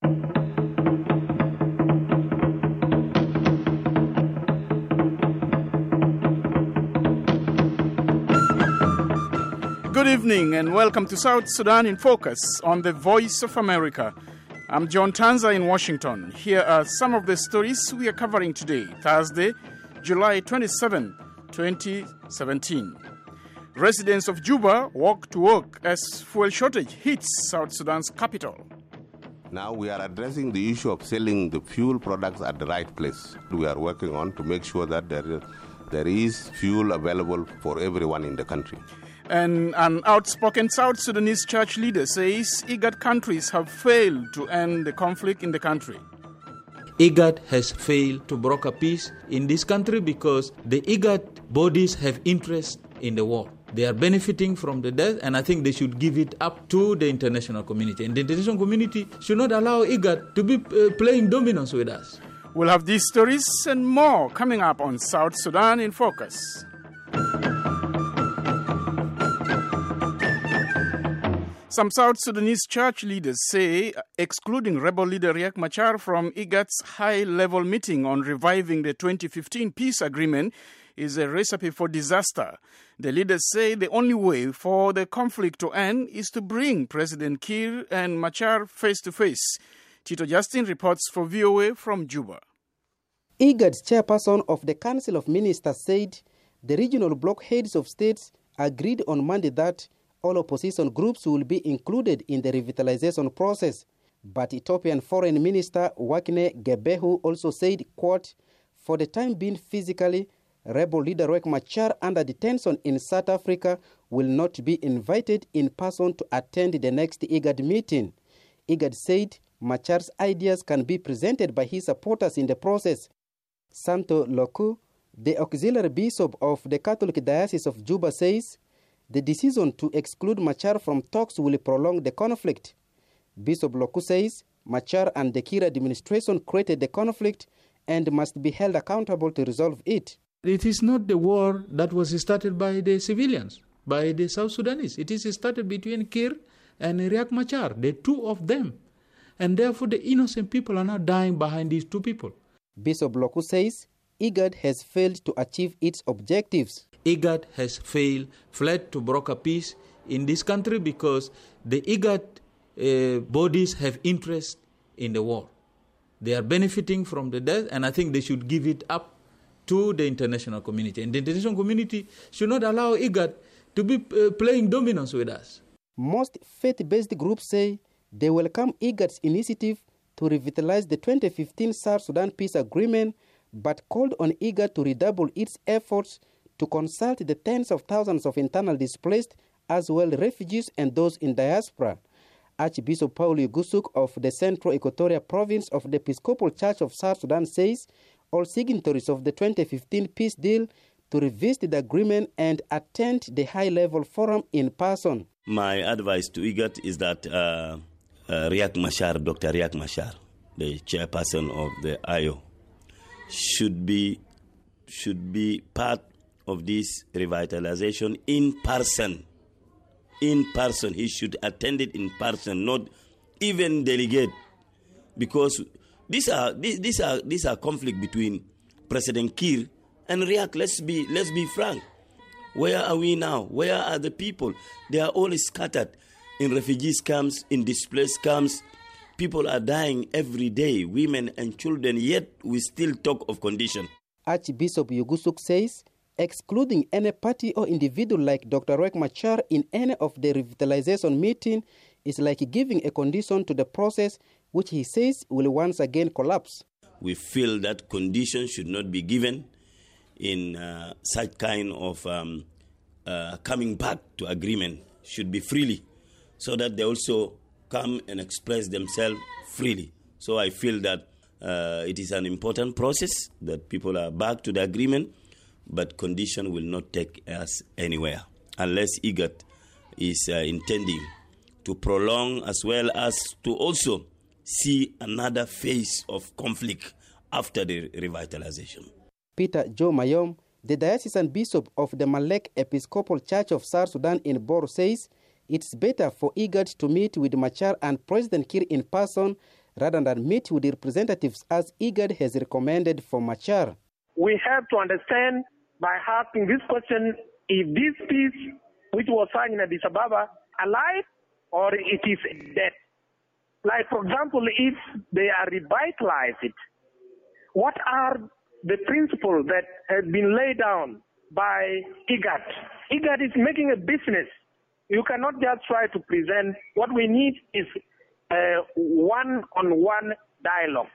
Good evening and welcome to South Sudan in Focus on the Voice of America. I'm John Tanza in Washington. Here are some of the stories we are covering today, Thursday, July 27, 2017. Residents of Juba walk to work as fuel shortage hits South Sudan's capital. Now we are addressing the issue of selling the fuel products at the right place. We are working on to make sure that there is fuel available for everyone in the country. And an outspoken South Sudanese church leader says IGAD countries have failed to end the conflict in the country. IGAD has failed to broker peace in this country because the IGAD bodies have interest in the war. They are benefiting from the death, and I think they should give it up to the international community. And the international community should not allow IGAD to be playing dominance with us. We'll have these stories and more coming up on South Sudan in Focus. Some South Sudanese church leaders say excluding rebel leader Riek Machar from IGAD's high-level meeting on reviving the 2015 peace agreement is a recipe for disaster. The leaders say the only way for the conflict to end is to bring President Kiir and Machar face-to-face. Tito Justin reports for VOA from Juba. IGAD's chairperson of the Council of Ministers said the regional bloc heads of states agreed on Monday that all opposition groups will be included in the revitalization process. But Ethiopian Foreign Minister Wakne Gebehu also said, quote, for the time being physically, rebel leader Riek Machar under detention in South Africa will not be invited in person to attend the next IGAD meeting. IGAD said Machar's ideas can be presented by his supporters in the process. Santo Loku, the auxiliary bishop of the Catholic Diocese of Juba, says the decision to exclude Machar from talks will prolong the conflict. Bishop Loku says Machar and the Kiir administration created the conflict and must be held accountable to resolve it. It is not the war that was started by the civilians, by the South Sudanese. It is started between Kiir and Riek Machar, the two of them. And therefore the innocent people are now dying behind these two people. Bishop Loku says IGAD has failed to achieve its objectives. IGAD has fled to broker peace in this country because the IGAD bodies have interest in the war. They are benefiting from the death, and I think they should give it up to the international community. And the international community should not allow IGAD to be playing dominance with us. Most faith-based groups say they welcome IGAD's initiative to revitalize the 2015 South Sudan peace agreement, but called on IGAD to redouble its efforts to consult the tens of thousands of internal displaced, as well refugees and those in diaspora. Archbishop Paul Yugusuk of the Central Equatoria Province of the Episcopal Church of South Sudan says all signatories of the 2015 peace deal to revisit the agreement and attend the high-level forum in person. My advice to IGAD is that Riek Machar, Dr. Riek Machar, the chairperson of the IO, should be part of this revitalization in person. In person, he should attend it in person, not even delegate, because these are conflict between President Kiir and Riek. Let's be frank. Where are we now? Where are the people? They are all scattered in refugees camps, in displaced camps. People are dying every day, women and children, yet we still talk of condition. Archbishop Yugusuk says excluding any party or individual like Dr. Riek Machar in any of the revitalization meeting is like giving a condition to the process which he says will once again collapse. We feel that conditions should not be given in such kind of coming back to agreement, should be freely, so that they also come and express themselves freely. So I feel that it is an important process that people are back to the agreement, but condition will not take us anywhere unless IGAD is intending to prolong as well as to also see another phase of conflict after the revitalization. Peter Joe Mayom, the diocesan bishop of the Malek Episcopal Church of South Sudan in Bor, says it's better for IGAD to meet with Machar and President Kiir in person rather than meet with representatives as IGAD has recommended for Machar. We have to understand by asking this question if this peace which was signed in Addis Ababa alive or it is dead. Like, for example, if they are revitalized it, what are the principles that have been laid down by IGAD? IGAD is making a business. You cannot just try to present. What we need is a one-on-one dialogue,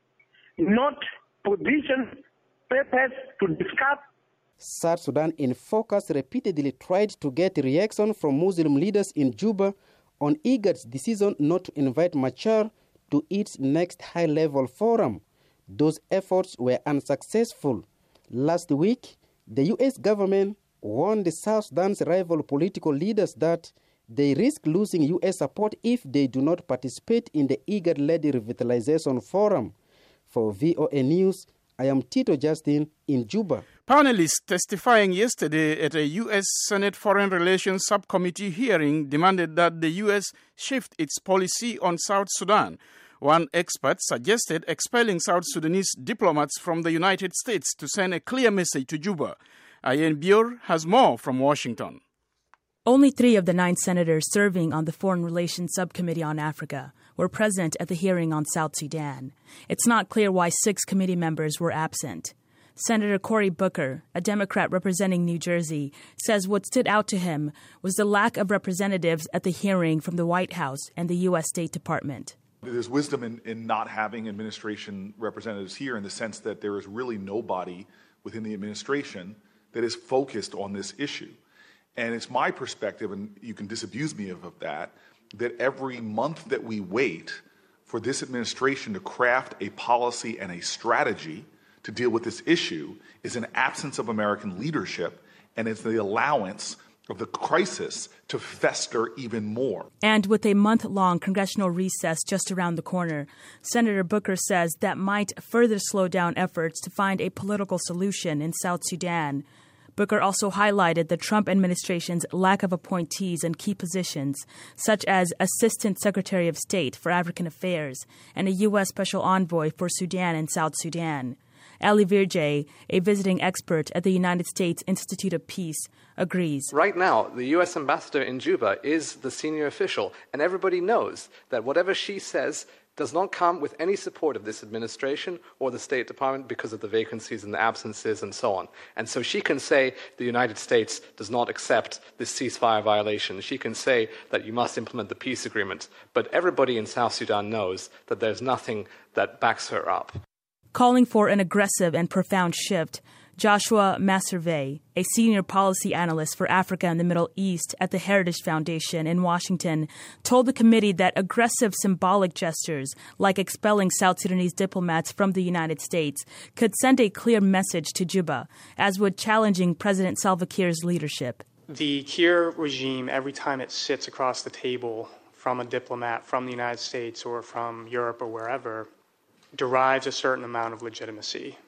not position papers to discuss. South Sudan in Focus repeatedly tried to get reaction from Muslim leaders in Juba on IGAD's decision not to invite Machar to its next high-level forum. Those efforts were unsuccessful. Last week, the U.S. government warned the South Sudan's rival political leaders that they risk losing U.S. support if they do not participate in the IGAD-led revitalization forum. For VOA News, I am Tito Justin in Juba. Panelists testifying yesterday at a U.S. Senate Foreign Relations Subcommittee hearing demanded that the U.S. shift its policy on South Sudan. One expert suggested expelling South Sudanese diplomats from the United States to send a clear message to Juba. Ayen Bior has more from Washington. Only 3 of the 9 senators serving on the Foreign Relations Subcommittee on Africa were present at the hearing on South Sudan. It's not clear why 6 committee members were absent. Senator Cory Booker, a Democrat representing New Jersey, says what stood out to him was the lack of representatives at the hearing from the White House and the U.S. State Department. There's wisdom in not having administration representatives here in the sense that there is really nobody within the administration that is focused on this issue. And it's my perspective, and you can disabuse me of that every month that we wait for this administration to craft a policy and a strategy to deal with this issue is an absence of American leadership, and it's the allowance of the crisis to fester even more. And with a month-long congressional recess just around the corner, Senator Booker says that might further slow down efforts to find a political solution in South Sudan. Booker also highlighted the Trump administration's lack of appointees in key positions, such as Assistant Secretary of State for African Affairs and a U.S. Special Envoy for Sudan and South Sudan. Ali Virje, a visiting expert at the United States Institute of Peace, agrees. Right now, the U.S. ambassador in Juba is the senior official, and everybody knows that whatever she says does not come with any support of this administration or the State Department because of the vacancies and the absences and so on. And so she can say the United States does not accept this ceasefire violation. She can say that you must implement the peace agreement. But everybody in South Sudan knows that there's nothing that backs her up. Calling for an aggressive and profound shift, Joshua Masservey, a senior policy analyst for Africa and the Middle East at the Heritage Foundation in Washington, told the committee that aggressive symbolic gestures, like expelling South Sudanese diplomats from the United States, could send a clear message to Juba, as would challenging President Salva Kiir's leadership. The Kiir regime, every time it sits across the table from a diplomat from the United States or from Europe or wherever, derives a certain amount of legitimacy.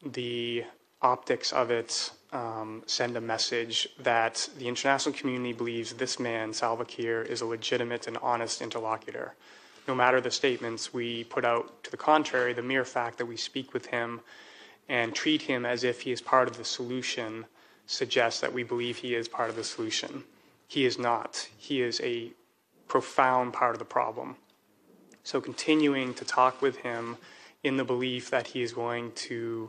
The optics of it send a message that the international community believes this man, Salva Kiir, is a legitimate and honest interlocutor. No matter the statements we put out to the contrary, the mere fact that we speak with him and treat him as if he is part of the solution suggests that we believe he is part of the solution. He is not. He is a profound part of the problem. So continuing to talk with him in the belief that he is going to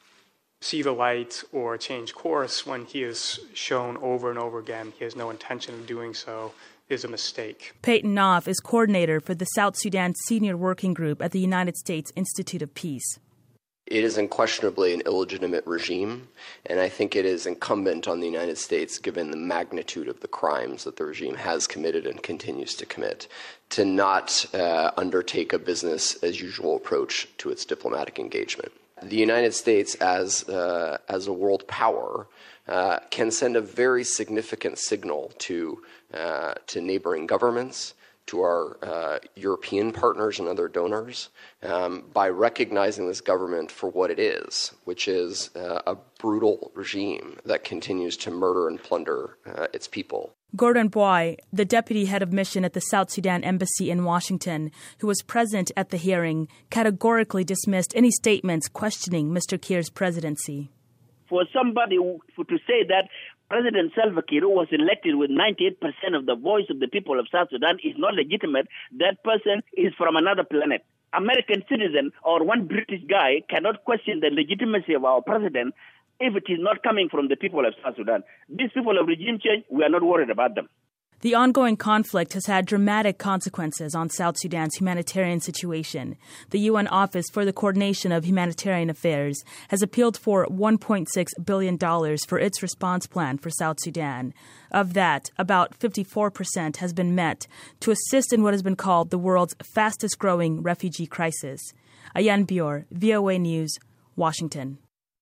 see the light or change course when he has shown over and over again he has no intention of doing so is a mistake. Peyton Knopf is coordinator for the South Sudan Senior Working Group at the United States Institute of Peace. It is unquestionably an illegitimate regime, and I think it is incumbent on the United States, given the magnitude of the crimes that the regime has committed and continues to commit, to not undertake a business-as-usual approach to its diplomatic engagement. The United States, as a world power, can send a very significant signal to neighboring governments, to our European partners and other donors by recognizing this government for what it is, which is a brutal regime that continues to murder and plunder its people. Gordon Boy, the deputy head of mission at the South Sudan Embassy in Washington, who was present at the hearing, categorically dismissed any statements questioning Mr. Kiir's presidency. For somebody to say that President Salva Kiir, who was elected with 98% of the voice of the people of South Sudan, is not legitimate, that person is from another planet. American citizen or one British guy cannot question the legitimacy of our president if it is not coming from the people of South Sudan. These people of regime change, we are not worried about them. The ongoing conflict has had dramatic consequences on South Sudan's humanitarian situation. The UN Office for the Coordination of Humanitarian Affairs has appealed for $1.6 billion for its response plan for South Sudan. Of that, about 54% has been met to assist in what has been called the world's fastest-growing refugee crisis. Ayan Bior, VOA News, Washington.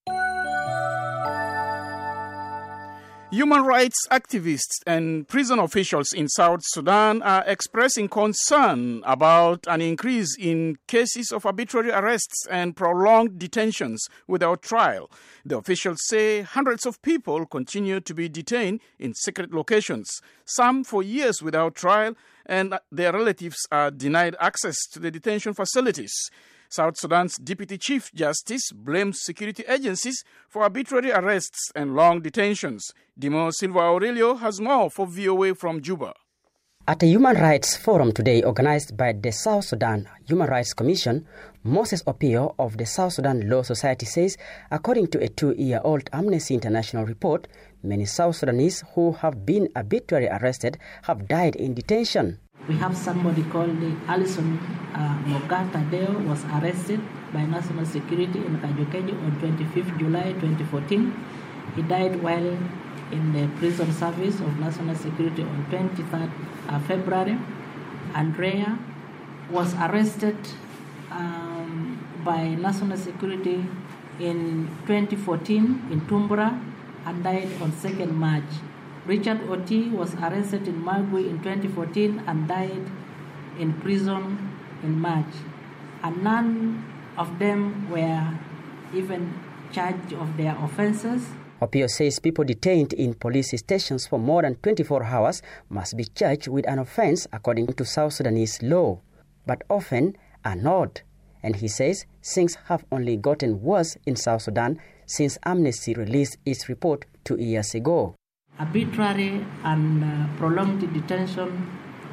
Human rights activists and prison officials in South Sudan are expressing concern about an increase in cases of arbitrary arrests and prolonged detentions without trial. The officials say hundreds of people continue to be detained in secret locations, some for years without trial, and their relatives are denied access to the detention facilities. South Sudan's Deputy Chief Justice blames security agencies for arbitrary arrests and long detentions. Dimo Silva Aurelio has more for VOA from Juba. At a human rights forum today organized by the South Sudan Human Rights Commission, Moses Opio of the South Sudan Law Society says, according to a 2-year-old Amnesty International report, many South Sudanese who have been arbitrarily arrested have died in detention. We have somebody called Alison Mogata Deo was arrested by National Security in Kajukeju on 25th July 2014. He died while in the prison service of National Security on 23rd February. Andrea was arrested by National Security in 2014 in Tumbura and died on 2nd March. Richard Oti was arrested in Magui in 2014 and died in prison in March. And none of them were even charged of their offenses. Opio says people detained in police stations for more than 24 hours must be charged with an offense according to South Sudanese law, but often are not. And he says things have only gotten worse in South Sudan since Amnesty released its report 2 years ago. Arbitrary and prolonged detention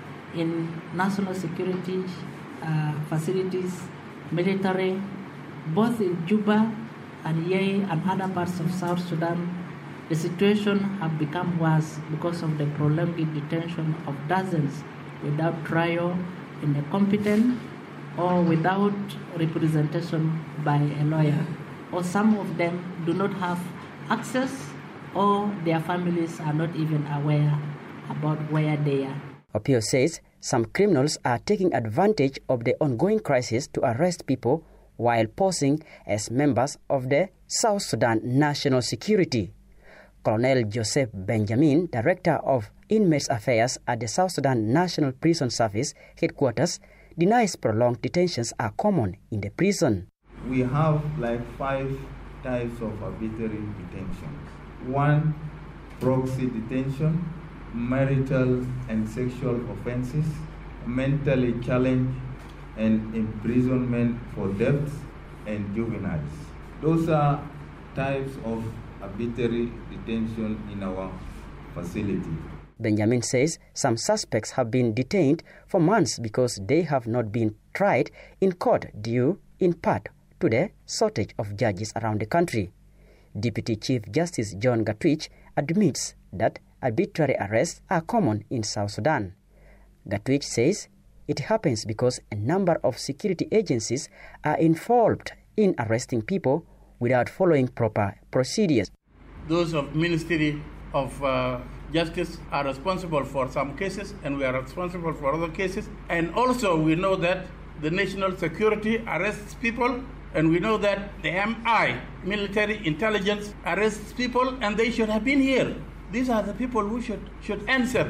in national security facilities, military, both in Juba and Yei and other parts of South Sudan, the situation have become worse because of the prolonged detention of dozens without trial in a competent or without representation by a lawyer, or some of them do not have access or their families are not even aware about where they are. Opio says some criminals are taking advantage of the ongoing crisis to arrest people while posing as members of the South Sudan National Security. Colonel Joseph Benjamin, Director of Inmates Affairs at the South Sudan National Prison Service headquarters, denies prolonged detentions are common in the prison. We have like 5 types of arbitrary detentions. 1, proxy detention, marital and sexual offenses, mentally challenged, and imprisonment for debts and juveniles. Those are types of arbitrary detention in our facility. Benjamin says some suspects have been detained for months because they have not been tried in court due in part to the shortage of judges around the country. Deputy Chief Justice John Gatwich admits that arbitrary arrests are common in South Sudan. Gatwich says it happens because a number of security agencies are involved in arresting people without following proper procedures. Those of Ministry of Justice are responsible for some cases, and we are responsible for other cases. And also we know that the national security arrests people, and we know that the MI, military intelligence, arrests people, and they should have been here. These are the people who should answer.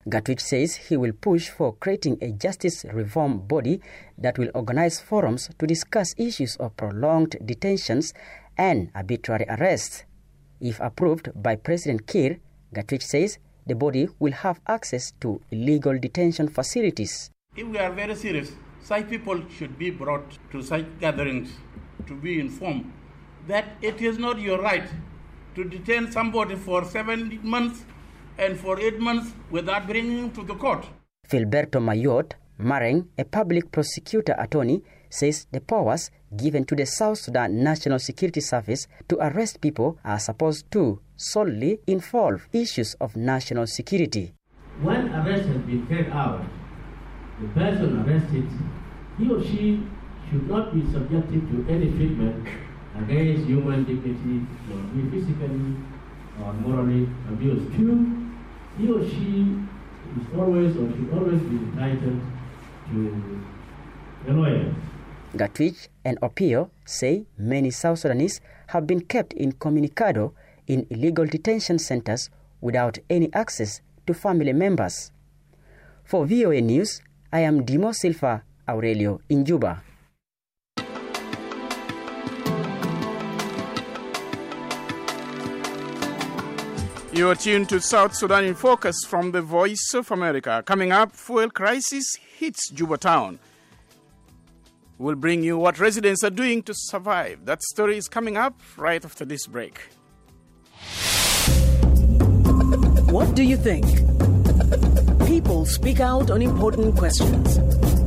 Gatwich says he will push for creating a justice reform body that will organize forums to discuss issues of prolonged detentions and arbitrary arrests. If approved by President Kiir, Gatwich says the body will have access to illegal detention facilities. If we are very serious, such people should be brought to such gatherings to be informed that it is not your right to detain somebody for 7 months and for 8 months without bringing him to the court. Filberto Mayot Mareng, a public prosecutor attorney, says the powers given to the South Sudan National Security Service to arrest people are supposed to solely involve issues of national security. When arrest has been carried out, the person arrested, he or she should not be subjected to any treatment against human dignity, nor be physically or morally abused. Two, he or she is always or should always be entitled to a lawyer. Gatwich and Opio say many South Sudanese have been kept incommunicado in illegal detention centers without any access to family members. For VOA News, I am Dimo Silva Aurelio in Juba. You are tuned to South Sudan in Focus from the Voice of America. Coming up, fuel crisis hits Juba town. We'll bring you what residents are doing to survive. That story is coming up right after this break. What do you think? People speak out on important questions.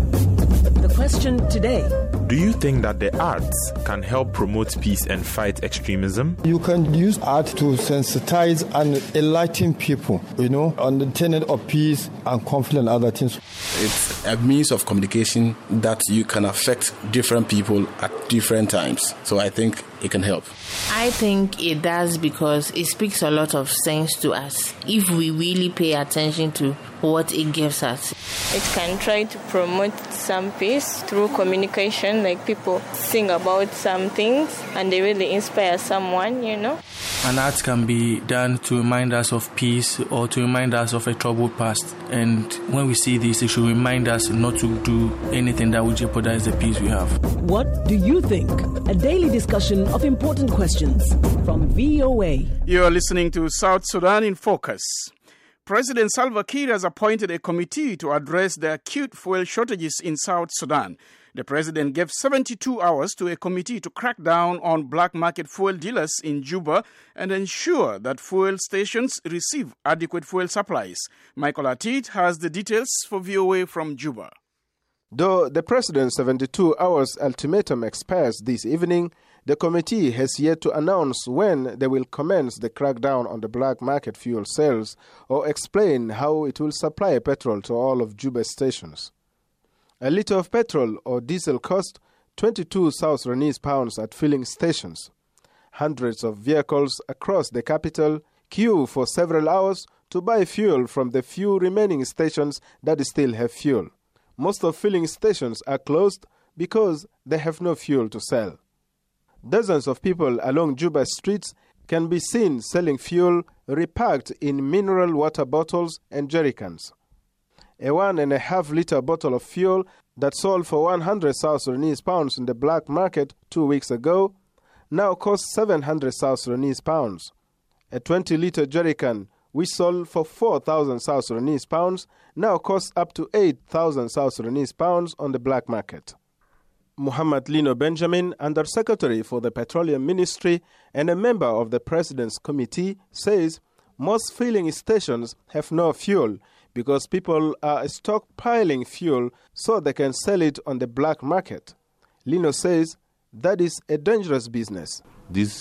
The question today: do you think that the arts can help promote peace and fight extremism? You can use art to sensitize and enlighten people, on the tenet of peace and conflict and other things. It's a means of communication that you can affect different people at different times. So I think it can help. I think it does because it speaks a lot of sense to us if we really pay attention to what it gives us. It can try to promote some peace through communication, like people sing about some things and they really inspire someone, An art can be done to remind us of peace or to remind us of a troubled past. And when we see this, it should remind us not to do anything that would jeopardize the peace we have. What do you think? A daily discussion of important questions from VOA. You are listening to South Sudan in Focus. President Salva Kiir has appointed a committee to address the acute fuel shortages in South Sudan. The president gave 72 hours to a committee to crack down on black market fuel dealers in Juba and ensure that fuel stations receive adequate fuel supplies. Michael Atit has the details for VOA from Juba. Though the president's 72 hours ultimatum expires this evening, the committee has yet to announce when they will commence the crackdown on the black market fuel sales or explain how it will supply petrol to all of Juba's stations. A litre of petrol or diesel cost 22 South Sudanese pounds at filling stations. Hundreds of vehicles across the capital queue for several hours to buy fuel from the few remaining stations that still have fuel. Most of filling stations are closed because they have no fuel to sell. Dozens of people along Juba streets can be seen selling fuel repacked in mineral water bottles and jerrycans. A 1.5 litre bottle of fuel that sold for 100 South Sudanese pounds in the black market 2 weeks ago now costs 700 South Sudanese pounds. A 20 litre jerrycan which sold for 4,000 South Sudanese pounds now costs up to 8,000 South Sudanese pounds on the black market. Muhammad Lino Benjamin, Undersecretary for the Petroleum Ministry and a member of the President's Committee, says most filling stations have no fuel because people are stockpiling fuel so they can sell it on the black market. Lino says that is a dangerous business. These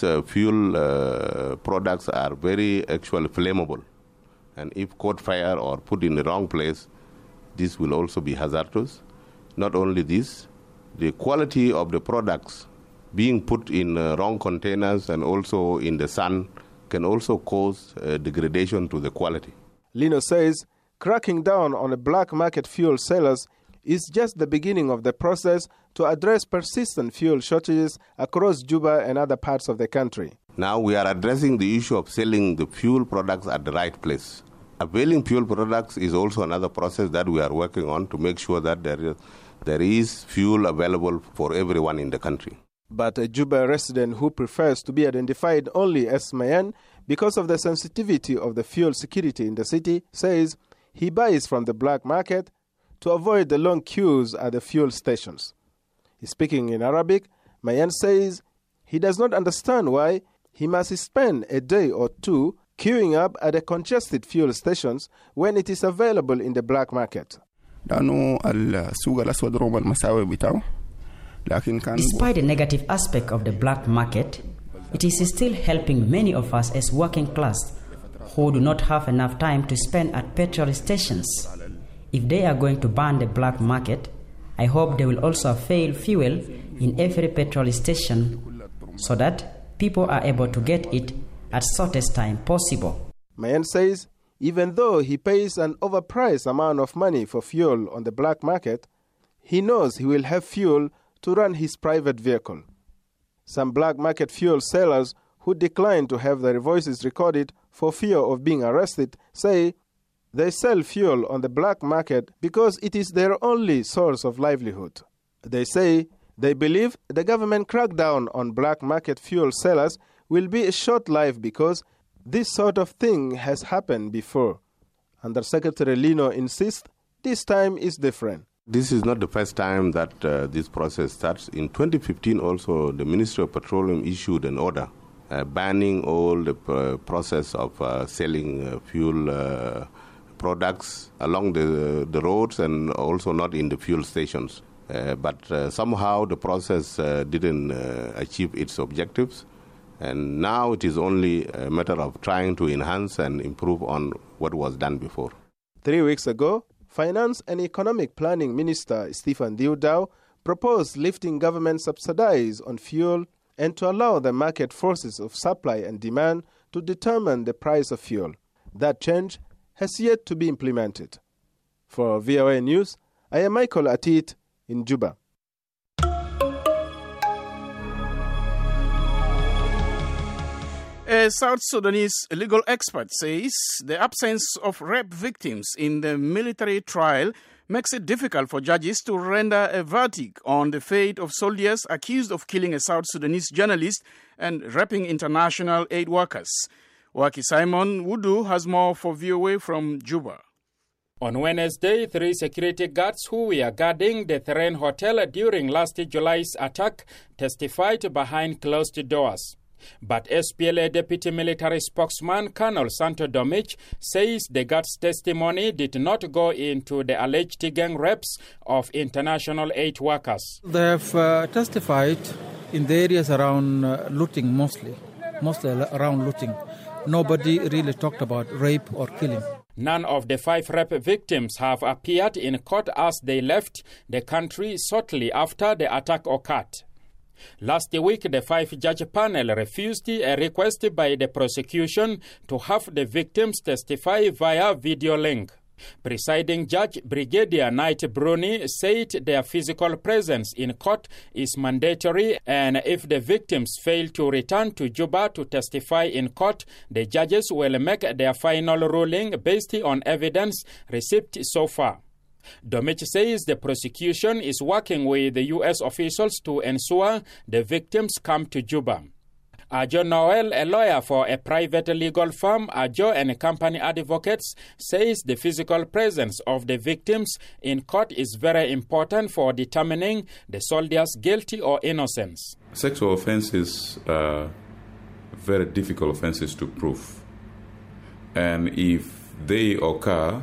fuel products are very actually flammable. And if caught fire or put in the wrong place, this will also be hazardous. Not only this, the quality of the products being put in wrong containers and also in the sun can also cause degradation to the quality. Lino says cracking down on the black market fuel sellers is just the beginning of the process to address persistent fuel shortages across Juba and other parts of the country. Now we are addressing the issue of selling the fuel products at the right place. availing fuel products is also another process that we are working on to make sure that there is fuel available for everyone in the country. But a Juba resident who prefers to be identified only as Mayan because of the sensitivity of the fuel security in the city says he buys from the black market to avoid the long queues at the fuel stations. Speaking in Arabic, Mayan says he does not understand why he must spend a day or two queuing up at the congested fuel stations when it is available in the black market. Despite the negative aspect of the black market, it is still helping many of us as working class who do not have enough time to spend at petrol stations. If they are going to ban the black market, I hope they will also avail fuel in every petrol station so that people are able to get it at shortest time possible. Mayan says even though he pays an overpriced amount of money for fuel on the black market, he knows he will have fuel to run his private vehicle. Some black market fuel sellers who decline to have their voices recorded for fear of being arrested say they sell fuel on the black market because it is their only source of livelihood. They say they believe the government crackdown on black market fuel sellers will be a short-lived because this sort of thing has happened before. Undersecretary Lino insists this time is different. This is not the first time that this process starts. In 2015 also, the Ministry of Petroleum issued an order banning all the process of selling fuel products along the roads and also not in the fuel stations. But somehow the process didn't achieve its objectives. And now it is only a matter of trying to enhance and improve on what was done before. 3 weeks ago, Finance and Economic Planning Minister Stephen Diudao proposed lifting government subsidies on fuel and to allow the market forces of supply and demand to determine the price of fuel. That change has yet to be implemented. For VOA News, I am Michael Atit in Juba. A South Sudanese legal expert says the absence of rape victims in the military trial makes it difficult for judges to render a verdict on the fate of soldiers accused of killing a South Sudanese journalist and raping international aid workers. Waki Simon Wudu has more for VOA from Juba. On Wednesday, 3 security guards who were guarding the Terrain Hotel during last July's attack testified behind closed doors. But SPLA Deputy Military Spokesman Colonel Santo Domich says the guards' testimony did not go into the alleged gang rapes of international aid workers. They have testified in the areas around looting mostly around looting. Nobody really talked about rape or killing. None of the 5 rape victims have appeared in court as they left the country shortly after the attack occurred. Last week, the 5-judge panel refused a request by the prosecution to have the victims testify via video link. Presiding Judge Brigadier Knight Bruni said their physical presence in court is mandatory, and if the victims fail to return to Juba to testify in court, the judges will make their final ruling based on evidence received so far. Domich says the prosecution is working with the U.S. officials to ensure the victims come to Juba. Ajo Noel, a lawyer for a private legal firm, Ajo and Company Advocates, says the physical presence of the victims in court is very important for determining the soldiers' guilty or innocence. Sexual offenses are very difficult offenses to prove. And if they occur,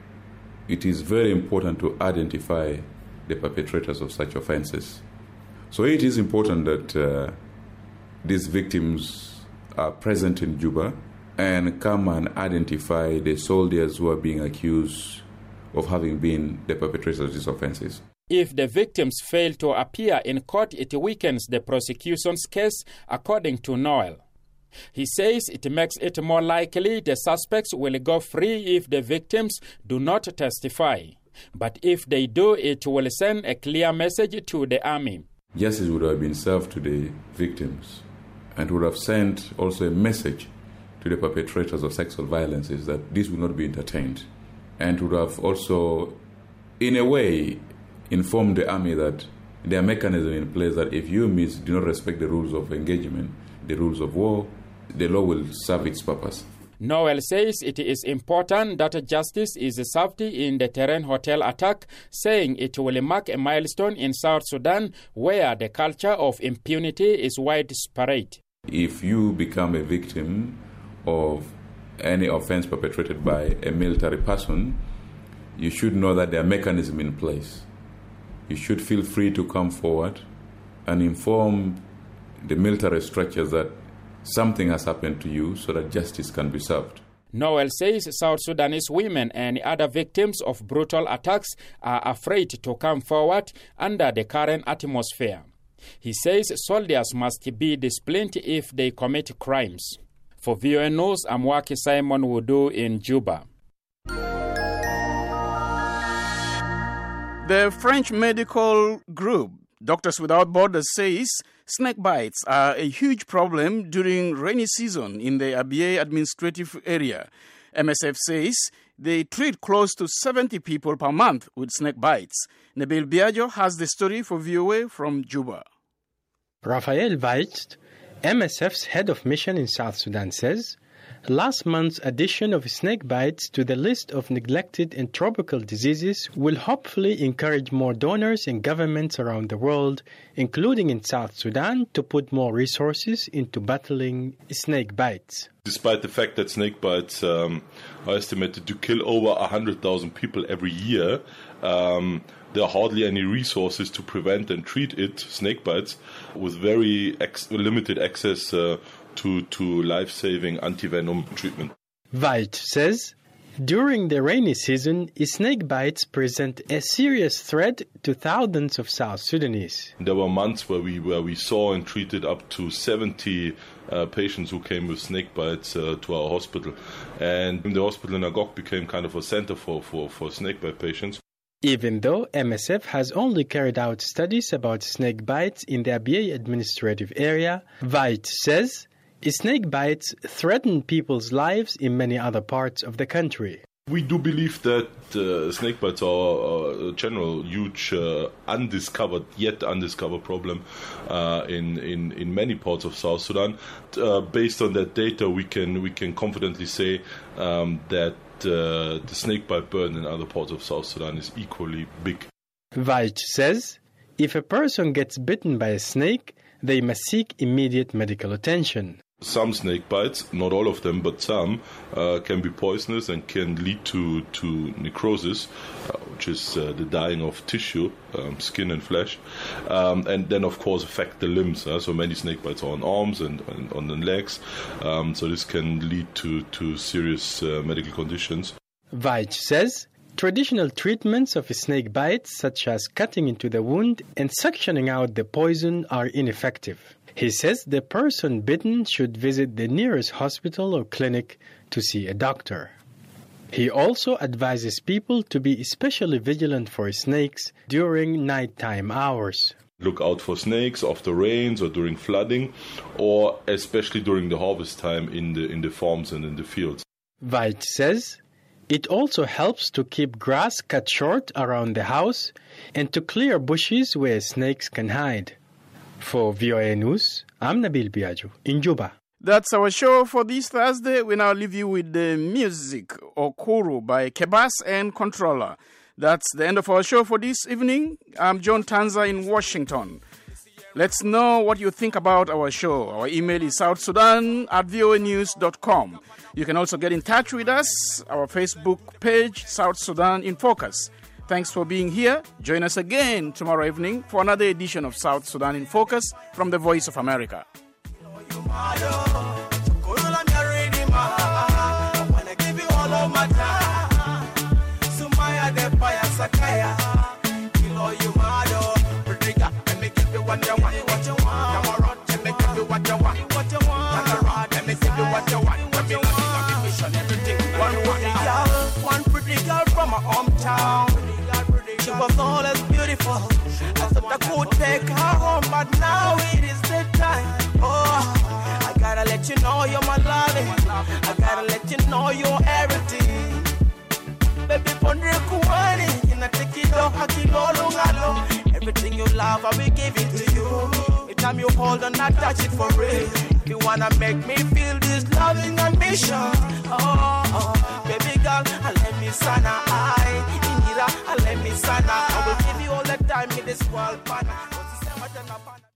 it is very important to identify the perpetrators of such offenses. So it is important that these victims are present in Juba and come and identify the soldiers who are being accused of having been the perpetrators of these offenses. If the victims fail to appear in court, it weakens the prosecution's case, according to Noel. He says it makes it more likely the suspects will go free if the victims do not testify. But if they do, it will send a clear message to the army. Justice would have been served to the victims and would have sent also a message to the perpetrators of sexual violence is that this will not be entertained, and would have also, in a way, informed the army that there are mechanisms in place that if you do not respect the rules of engagement, the rules of war, the law will serve its purpose. Noel says it is important that justice is served in the Terrain Hotel attack, saying it will mark a milestone in South Sudan where the culture of impunity is widespread. If you become a victim of any offense perpetrated by a military person, you should know that there are mechanisms in place. You should feel free to come forward and inform the military structures that something has happened to you so that justice can be served. Noel says South Sudanese women and other victims of brutal attacks are afraid to come forward under the current atmosphere. He says soldiers must be disciplined if they commit crimes. For VOA News, I'm Waki Simon Wudu in Juba. The French medical group Doctors Without Borders says snake bites are a huge problem during rainy season in the Abyei administrative area. MSF says they treat close to 70 people per month with snake bites. Nabil Biagio has the story for VOA from Juba. Raphael Weitz, MSF's head of mission in South Sudan, says last month's addition of snake bites to the list of neglected and tropical diseases will hopefully encourage more donors and governments around the world, including in South Sudan, to put more resources into battling snake bites. Despite the fact that snake bites are estimated to kill over 100,000 people every year, there are hardly any resources to prevent and treat snake bites, with very limited access to life-saving anti-venom treatment. Veit says, during the rainy season, snake bites present a serious threat to thousands of South Sudanese. There were months where we saw and treated up to 70 patients who came with snake bites to our hospital. And the hospital in Agok became kind of a center for snake bite patients. Even though MSF has only carried out studies about snake bites in the Abyei administrative area, Veit says snake bites threaten people's lives in many other parts of the country. We do believe that snake bites are a general huge undiscovered problem in many parts of South Sudan. Based on that data, we can confidently say that the snake bite burden in other parts of South Sudan is equally big. Veit says if a person gets bitten by a snake, they must seek immediate medical attention. Some snake bites, not all of them, but some, can be poisonous and can lead to necrosis, which is the dying of tissue, skin and flesh, and then of course affect the limbs. So many snake bites are on arms and on the legs, so this can lead to serious medical conditions. Veit says traditional treatments of snake bites, such as cutting into the wound and suctioning out the poison, are ineffective. He says the person bitten should visit the nearest hospital or clinic to see a doctor. He also advises people to be especially vigilant for snakes during nighttime hours. Look out for snakes after rains or during flooding, or especially during the harvest time in the farms and in the fields. Veit says it also helps to keep grass cut short around the house and to clear bushes where snakes can hide. For VOA News, I'm Nabil Biagio in Juba. That's our show for this Thursday. We now leave you with the music Okuru by Kebas and Controller. That's the end of our show for this evening. I'm John Tanza in Washington. Let's know what you think about our show. Our email is southsudan@voanews.com. You can also get in touch with us. Our Facebook page, South Sudan in Focus. Thanks for being here. Join us again tomorrow evening for another edition of South Sudan in Focus from the Voice of America. One pretty girl from my hometown. She was always beautiful. I thought I could take her home, but now it is the time. Oh, I got gotta let you know you're my loving. I gotta let you know you're everything. Baby, pondre kuwani, inatekido hakilolo ngalo. Everything you love, I will give it to you. Every time you hold on, I touch it for real. If you wanna make me feel this loving and mission, baby girl, let me sana. Inira, let me sana. I will give you all the time in this world, man.